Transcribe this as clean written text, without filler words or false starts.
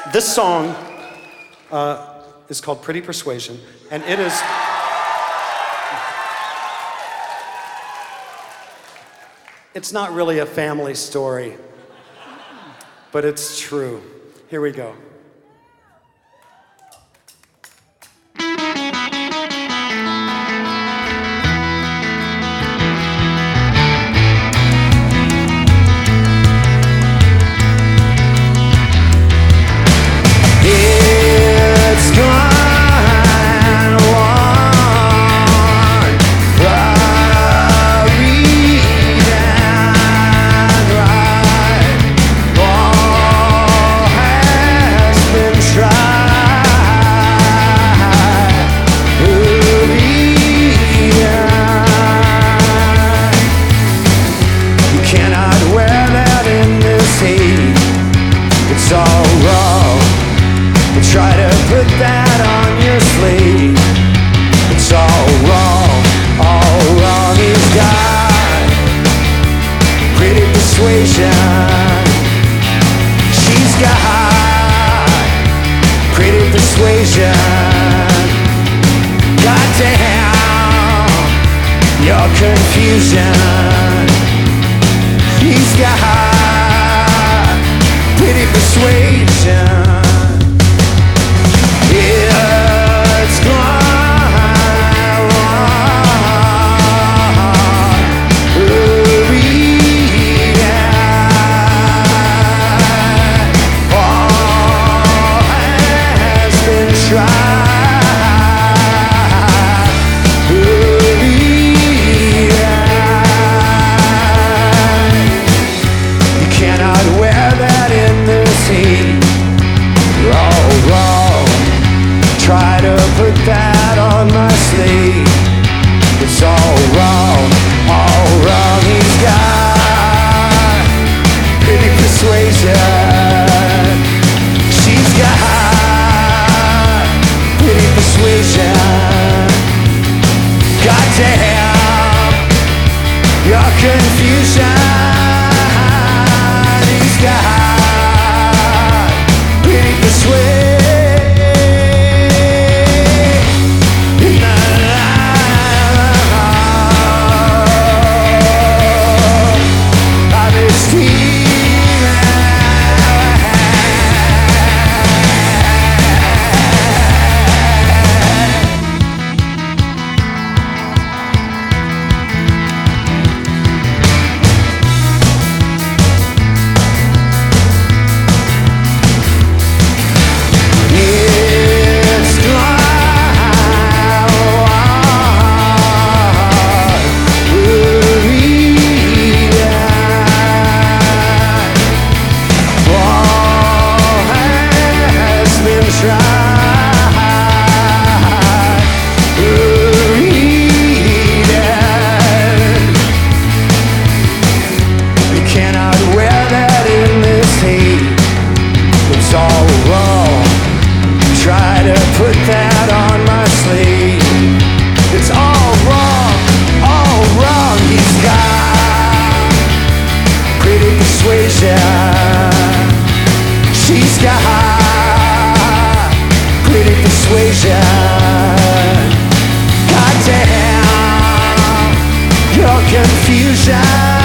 This song is called Pretty Persuasion, and it is... It's not really a family story, but it's true. Here we go. It's all wrong. Try to put that on your sleeve. It's all wrong. He's got pretty persuasion. She's got pretty persuasion. Goddamn your confusion. He's got pretty persuasion. It's gone all has been tried. You cannot wear that in this heat. You're all wrong. Try to put that on my sleeve. It's all wrong. He's got pretty persuasion. She's got pretty persuasion. Goddamn your confusion. He's got pretty persuasion. Put that on my sleeve. It's all wrong. He's got pretty persuasion. She's got pretty persuasion. Goddamn your confusion.